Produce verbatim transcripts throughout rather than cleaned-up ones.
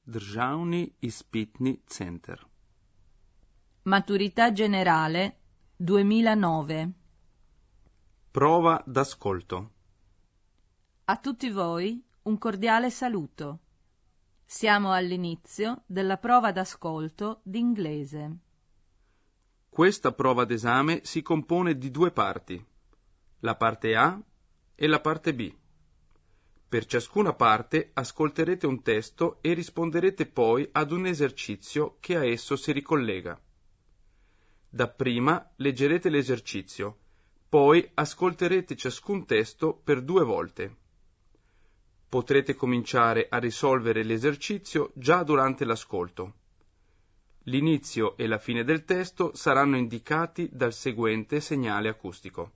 Državni ispitni center. Maturità generale duemilanove. Prova d'ascolto. A tutti voi un cordiale saluto. Siamo all'inizio della prova d'ascolto d'inglese. Questa prova d'esame si compone di due parti, la parte A e la parte B. Per ciascuna parte ascolterete un testo e risponderete poi ad un esercizio che a esso si ricollega. Dapprima leggerete l'esercizio, poi ascolterete ciascun testo per due volte. Potrete cominciare a risolvere l'esercizio già durante l'ascolto. L'inizio e la fine del testo saranno indicati dal seguente segnale acustico.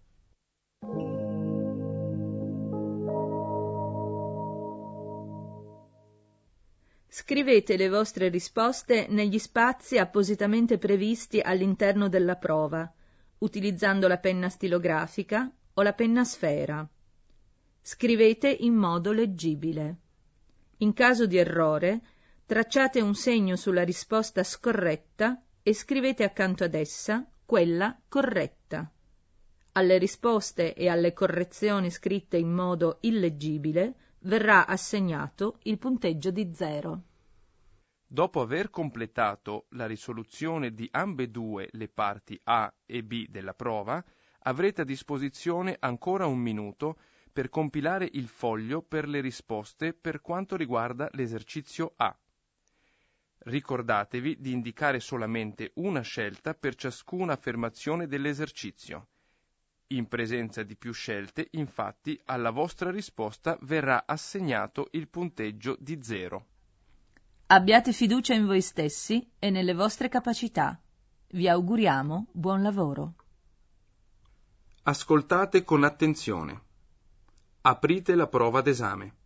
Scrivete le vostre risposte negli spazi appositamente previsti all'interno della prova, utilizzando la penna stilografica o la penna sfera. Scrivete in modo leggibile. In caso di errore, tracciate un segno sulla risposta scorretta e scrivete accanto ad essa quella corretta. Alle risposte e alle correzioni scritte in modo illeggibile verrà assegnato il punteggio di zero. Dopo aver completato la risoluzione di ambedue le parti A e B della prova, avrete a disposizione ancora un minuto per compilare il foglio per le risposte per quanto riguarda l'esercizio A. Ricordatevi di indicare solamente una scelta per ciascuna affermazione dell'esercizio. In presenza di più scelte, infatti, alla vostra risposta verrà assegnato il punteggio di zero. Abbiate fiducia in voi stessi e nelle vostre capacità. Vi auguriamo buon lavoro. Ascoltate con attenzione. Aprite la prova d'esame.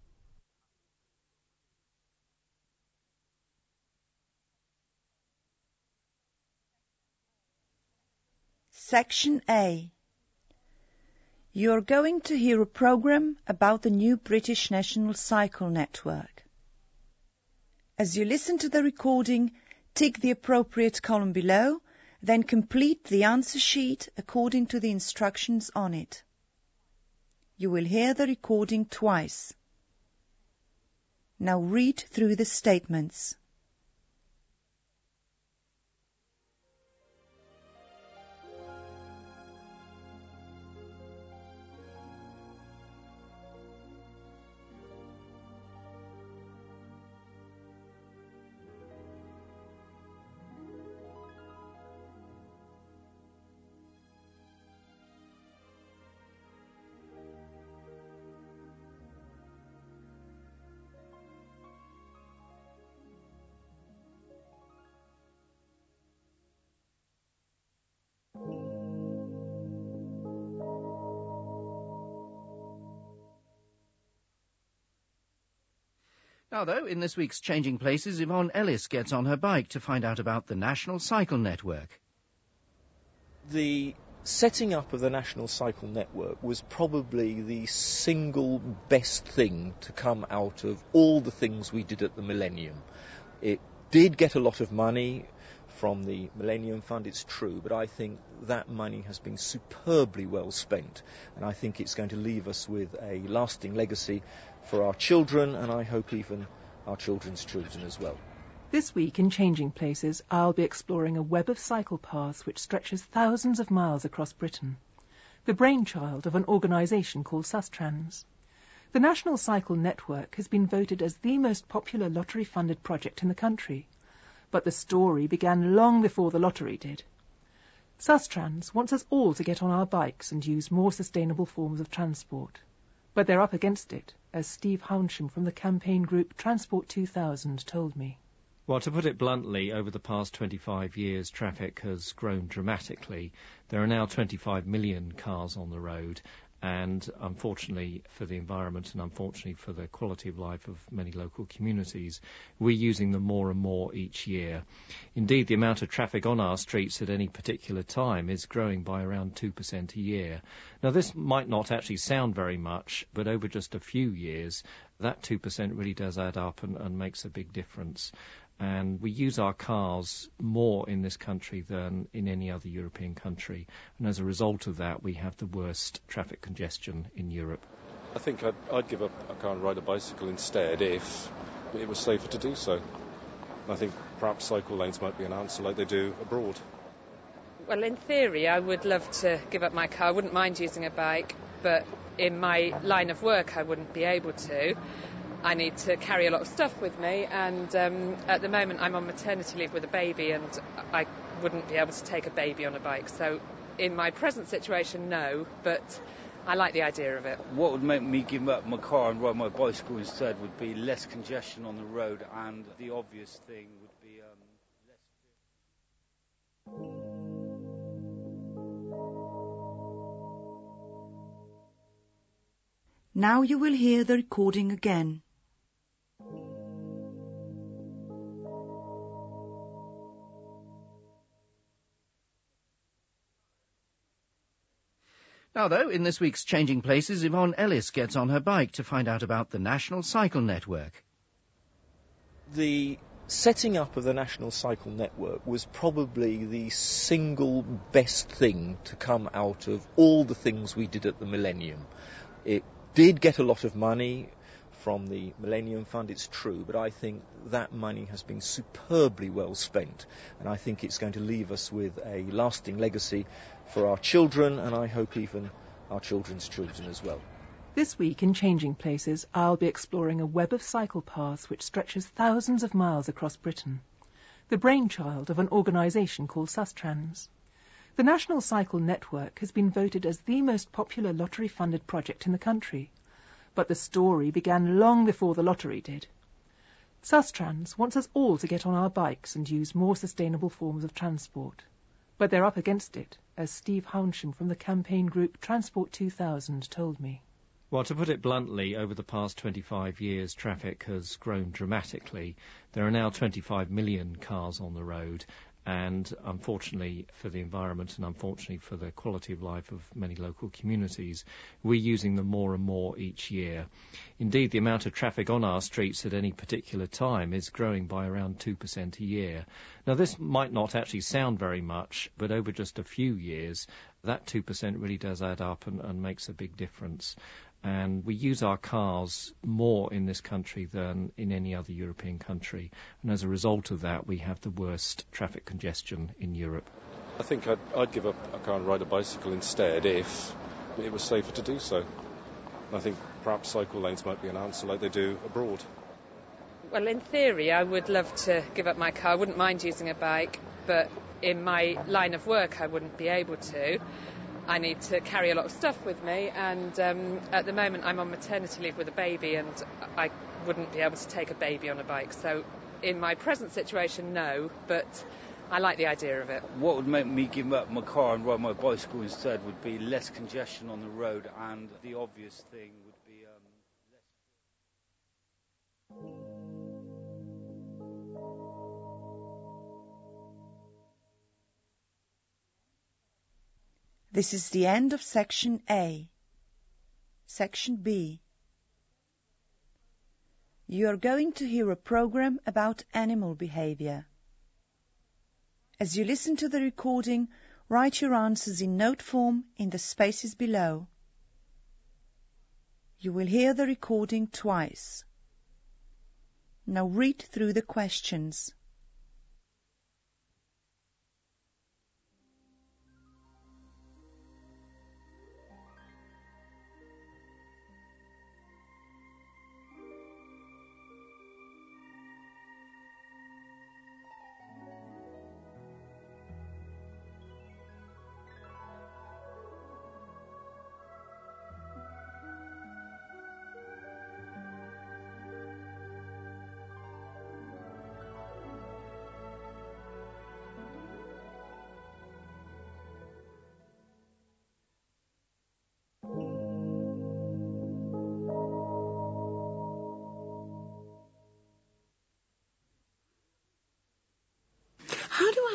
Section A. You are going to hear a program about the new British National Cycle Network. As you listen to the recording, tick the appropriate column below, then complete the answer sheet according to the instructions on it. You will hear the recording twice. Now read through the statements. Now, though, in this week's Changing Places, Yvonne Ellis gets on her bike to find out about the National Cycle Network. The setting up of the National Cycle Network was probably the single best thing to come out of all the things we did at the Millennium. It did get a lot of money from the Millennium Fund, it's true, but I think that money has been superbly well spent, and I think it's going to leave us with a lasting legacy for our children, and I hope even our children's children as well. This week in Changing Places, I'll be exploring a web of cycle paths which stretches thousands of miles across Britain, the brainchild of an organisation called Sustrans. The National Cycle Network has been voted as the most popular lottery-funded project in the country, but the story began long before the lottery did. Sustrans wants us all to get on our bikes and use more sustainable forms of transport. But they're up against it, as Steve Hounsham from the campaign group Transport two thousand told me. Well, to put it bluntly, over the past twenty-five years, traffic has grown dramatically. There are now twenty-five million cars on the road, And unfortunately for the environment and unfortunately for the quality of life of many local communities, we're using them more and more each year. Indeed, the amount of traffic on our streets at any particular time is growing by around two percent a year. Now, this might not actually sound very much, but over just a few years, that two percent really does add up and, and makes a big difference. And we use our cars more in this country than in any other European country. And as a result of that, we have the worst traffic congestion in Europe. I think I'd, I'd give up a car and ride a bicycle instead if it was safer to do so. I think perhaps cycle lanes might be an answer like they do abroad. Well, in theory, I would love to give up my car. I wouldn't mind using a bike, but in my line of work, I wouldn't be able to. I need to carry a lot of stuff with me, and um, at the moment I'm on maternity leave with a baby, and I wouldn't be able to take a baby on a bike. So in my present situation, no, but I like the idea of it. What would make me give up my car and ride my bicycle instead would be less congestion on the road, and the obvious thing would be um, less... Now you will hear the recording again. Now, though, in this week's Changing Places, Yvonne Ellis gets on her bike to find out about the National Cycle Network. The setting up of the National Cycle Network was probably the single best thing to come out of all the things we did at the Millennium. It did get a lot of money from the Millennium Fund, it's true, but I think that money has been superbly well spent, and I think it's going to leave us with a lasting legacy for our children, and I hope even our children's children as well. This week in Changing Places, I'll be exploring a web of cycle paths which stretches thousands of miles across Britain, the brainchild of an organisation called Sustrans. The National Cycle Network has been voted as the most popular lottery-funded project in the country, but the story began long before the lottery did. Sustrans wants us all to get on our bikes and use more sustainable forms of transport. But they're up against it, as Steve Hounsham from the campaign group Transport two thousand told me. Well, to put it bluntly, over the past twenty-five years, traffic has grown dramatically. There are now twenty-five million cars on the road, and unfortunately for the environment and unfortunately for the quality of life of many local communities, we're using them more and more each year. Indeed, the amount of traffic on our streets at any particular time is growing by around two percent a year. Now, this might not actually sound very much, but over just a few years, that two percent really does add up and, and makes a big difference. And we use our cars more in this country than in any other European country. And as a result of that, we have the worst traffic congestion in Europe. I think I'd, I'd give up a car and ride a bicycle instead if it was safer to do so. I think perhaps cycle lanes might be an answer like they do abroad. Well, in theory, I would love to give up my car. I wouldn't mind using a bike, but in my line of work, I wouldn't be able to. I need to carry a lot of stuff with me, and um, at the moment I'm on maternity leave with a baby, and I wouldn't be able to take a baby on a bike. So in my present situation, no, but I like the idea of it. What would make me give up my car and ride my bicycle instead would be less congestion on the road, and the obvious thing would be um, less... This is the end of Section A. Section B. You are going to hear a program about animal behavior. As you listen to the recording, write your answers in note form in the spaces below. You will hear the recording twice. Now read through the questions.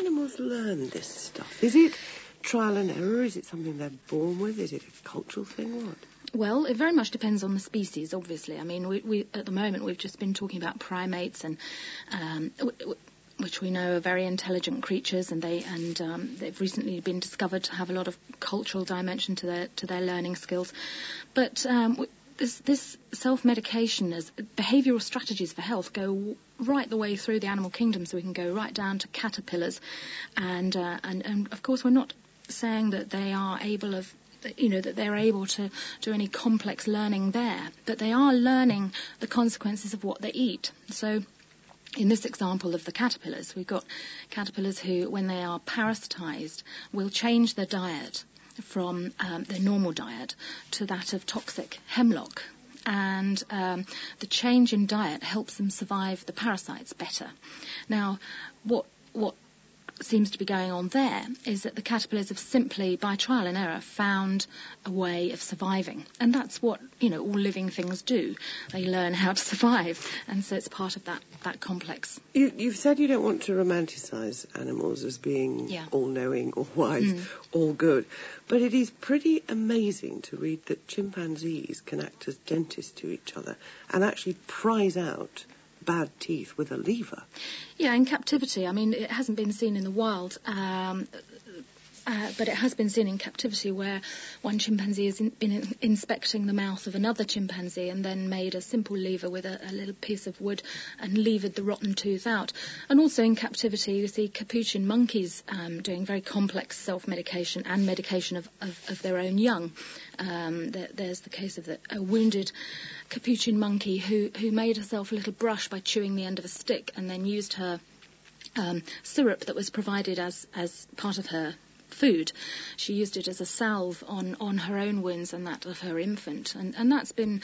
animals learn this stuff? Is it trial and error? Is it something they're born with? Is it a cultural thing? What? Well, it very much depends on the species, obviously. I mean, we, we at the moment we've just been talking about primates, and um, w- w- which we know are very intelligent creatures, and they and um, they've recently been discovered to have a lot of cultural dimension to their to their learning skills. But um, w- this this self-medication as behavioural strategies for health go right the way through the animal kingdom, so we can go right down to caterpillars, and uh, and and of course we're not saying that they are able of you know, that they're able to do any complex learning there, but they are learning the consequences of what they eat. So in this example of the caterpillars, we've got caterpillars who, when they are parasitized, will change their diet from um, their normal diet to that of toxic hemlock. And um, the change in diet helps them survive the parasites better. Now, what what seems to be going on there is that the caterpillars have simply, by trial and error, found a way of surviving. And that's what, you know, all living things do. They learn how to survive. And so it's part of that, that complex. You, you've said you don't want to romanticise animals as being yeah. all-knowing or wise, mm. all good. But it is pretty amazing to read that chimpanzees can act as dentists to each other and actually prize out bad teeth with a lever. Yeah, in captivity. I mean, it hasn't been seen in the wild, um, uh, but it has been seen in captivity where one chimpanzee has in, been in, inspecting the mouth of another chimpanzee and then made a simple lever with a, a little piece of wood and levered the rotten tooth out. And also in captivity, you see capuchin monkeys um, doing very complex self-medication and medication of, of, of their own young. Um, there, there's the case of the, a wounded capuchin monkey who, who made herself a little brush by chewing the end of a stick and then used her um, syrup that was provided as, as part of her food. She used it as a salve on, on her own wounds and that of her infant. And, and that's been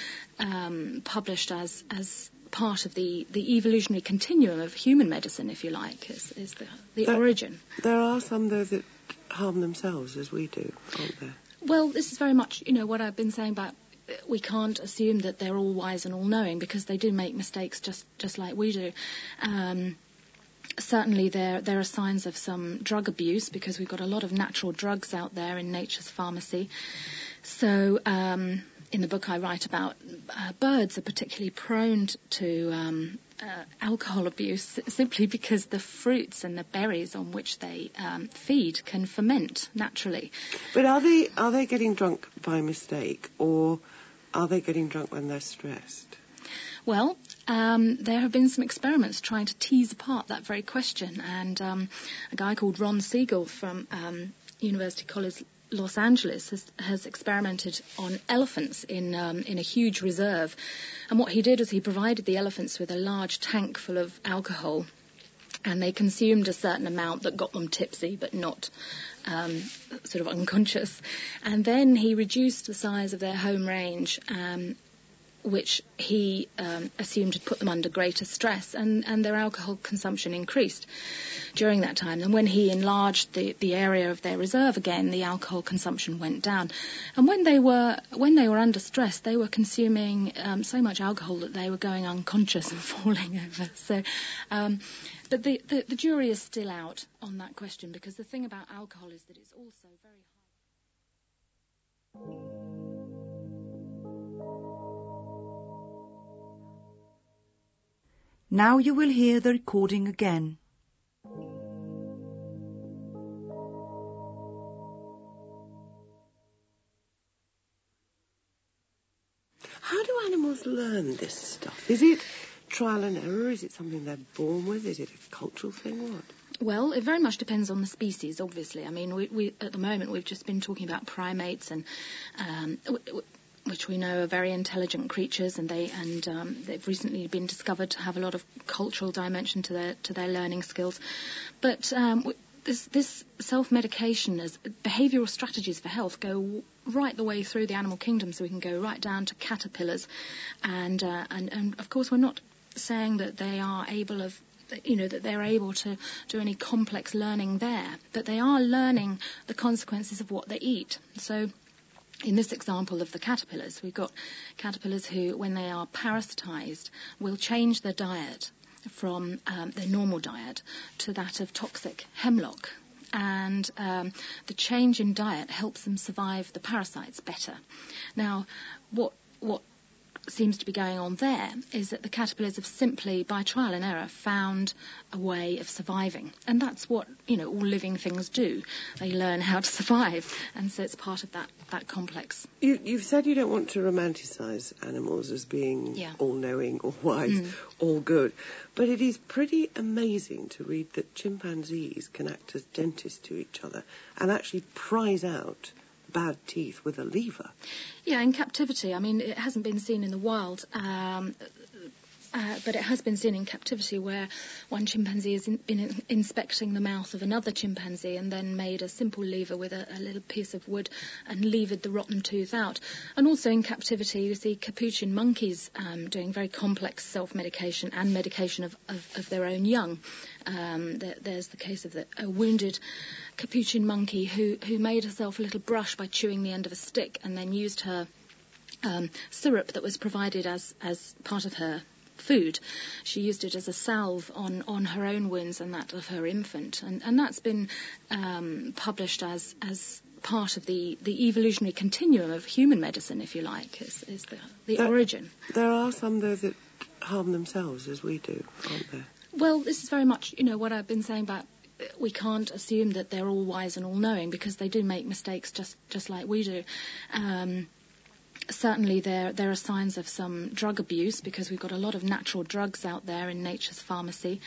um, published as, as part of the, the evolutionary continuum of human medicine, if you like, is, is the, the there, origin. There are some, though, that harm themselves as we do, aren't there? Well, this is very much, you know, what I've been saying about we can't assume that they're all wise and all knowing, because they do make mistakes just, just like we do. Um, certainly there there are signs of some drug abuse, because we've got a lot of natural drugs out there in nature's pharmacy. So um, in the book I write about uh, birds are particularly prone to um, uh, alcohol abuse simply because the fruits and the berries on which they um, feed can ferment naturally. But are they are they getting drunk by mistake, or are they getting drunk when they're stressed? Well, um, there have been some experiments trying to tease apart that very question, and um, a guy called Ron Siegel from um, University College Los Angeles has, has experimented on elephants in um, in a huge reserve, and what he did is he provided the elephants with a large tank full of alcohol, and they consumed a certain amount that got them tipsy but not um, sort of unconscious, and then he reduced the size of their home range, um, which he um, assumed had put them under greater stress, and, and their alcohol consumption increased during that time. And when he enlarged the, the area of their reserve again, the alcohol consumption went down. And when they were when they were under stress, they were consuming um, so much alcohol that they were going unconscious and falling over. So, um, but the, the, the jury is still out on that question, because the thing about alcohol is that it's also very high. Now you will hear the recording again. How do animals learn this stuff? Is it trial and error? Is it something they're born with? Is it a cultural thing? What? Well, it very much depends on the species, obviously. I mean, we, we at the moment we've just been talking about primates, and um, w- w- which we know are very intelligent creatures, and they and um, they've recently been discovered to have a lot of cultural dimension to their to their learning skills. But um, this this self-medication as behavioural strategies for health go right the way through the animal kingdom, so we can go right down to caterpillars, and uh, and and of course we're not saying that they are able of you know that they're able to do any complex learning there, but they are learning the consequences of what they eat. So in this example of the caterpillars, we've got caterpillars who, when they are parasitized, will change their diet from um, their normal diet to that of toxic hemlock. And um, the change in diet helps them survive the parasites better. Now, what what seems to be going on there is that the caterpillars have simply, by trial and error, found a way of surviving. And that's what, you know, all living things do. They learn how to survive. And so it's part of that, that complex. You, you've said you don't want to romanticise animals as being Yeah. all-knowing, all wise, Mm. all good. But it is pretty amazing to read that chimpanzees can act as dentists to each other and actually prize out bad teeth with a lever. Yeah, in captivity. I mean, it hasn't been seen in the wild, um, uh, but it has been seen in captivity where one chimpanzee has in, been in, inspecting the mouth of another chimpanzee and then made a simple lever with a, a little piece of wood and levered the rotten tooth out. And also in captivity, you see capuchin monkeys um, doing very complex self-medication and medication of, of, of their own young. Um, there, there's the case of the, a wounded capuchin monkey who, who made herself a little brush by chewing the end of a stick and then used her um, syrup that was provided as, as part of her food. She used it as a salve on, on her own wounds and that of her infant. And, and that's been um, published as, as part of the, the evolutionary continuum of human medicine, if you like, is, is the, the There- origin. There are some, though, that harm themselves as we do, aren't there? Well, this is very much, you know, what I've been saying about uh, we can't assume that they're all wise and all knowing because they do make mistakes just, just like we do. Um, certainly there there are signs of some drug abuse because we've got a lot of natural drugs out there in nature's pharmacy.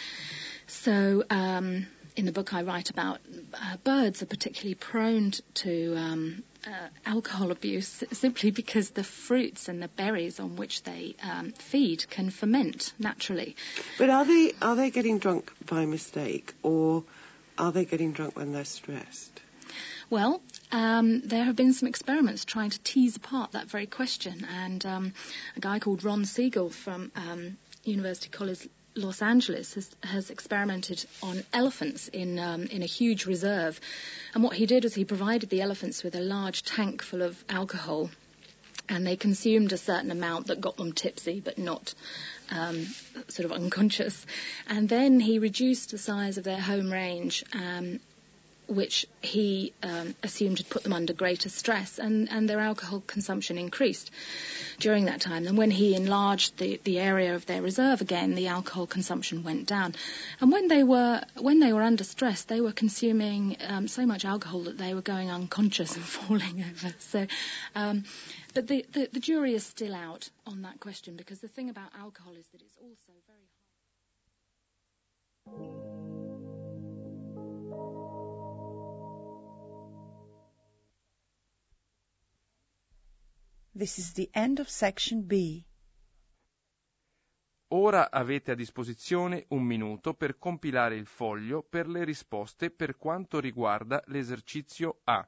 So um, in the book I write about uh, birds are particularly prone to um, uh, alcohol abuse simply because the fruits and the berries on which they um, feed can ferment naturally. But are they are they getting drunk by mistake, or are they getting drunk when they're stressed? Well, um, there have been some experiments trying to tease apart that very question, and um, a guy called Ron Siegel from um, University College Los Angeles has, has experimented on elephants in um, in a huge reserve, and what he did was he provided the elephants with a large tank full of alcohol, and they consumed a certain amount that got them tipsy but not um, sort of unconscious, and then he reduced the size of their home range, um, which he um, assumed had put them under greater stress, and, and their alcohol consumption increased during that time. And when he enlarged the, the area of their reserve again, the alcohol consumption went down. And when they were when they were under stress, they were consuming um, so much alcohol that they were going unconscious and falling over. So, um, but the, the, the jury is still out on that question, because the thing about alcohol is that it's also very high. This is the end of section B. Ora avete a disposizione un minuto per compilare il foglio per le risposte per quanto riguarda l'esercizio A.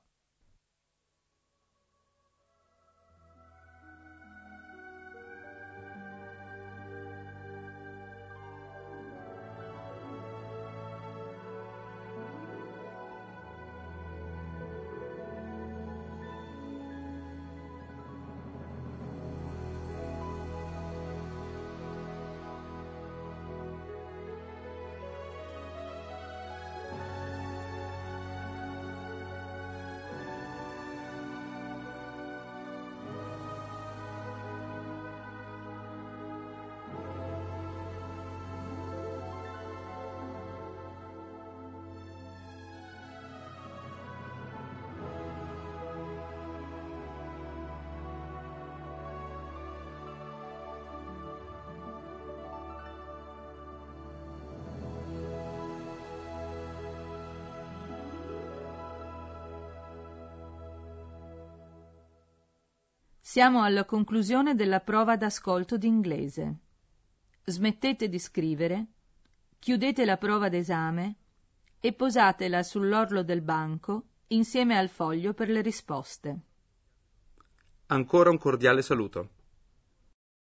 Siamo alla conclusione della prova d'ascolto d'inglese. Smettete di scrivere, chiudete la prova d'esame e posatela sull'orlo del banco insieme al foglio per le risposte. Ancora un cordiale saluto.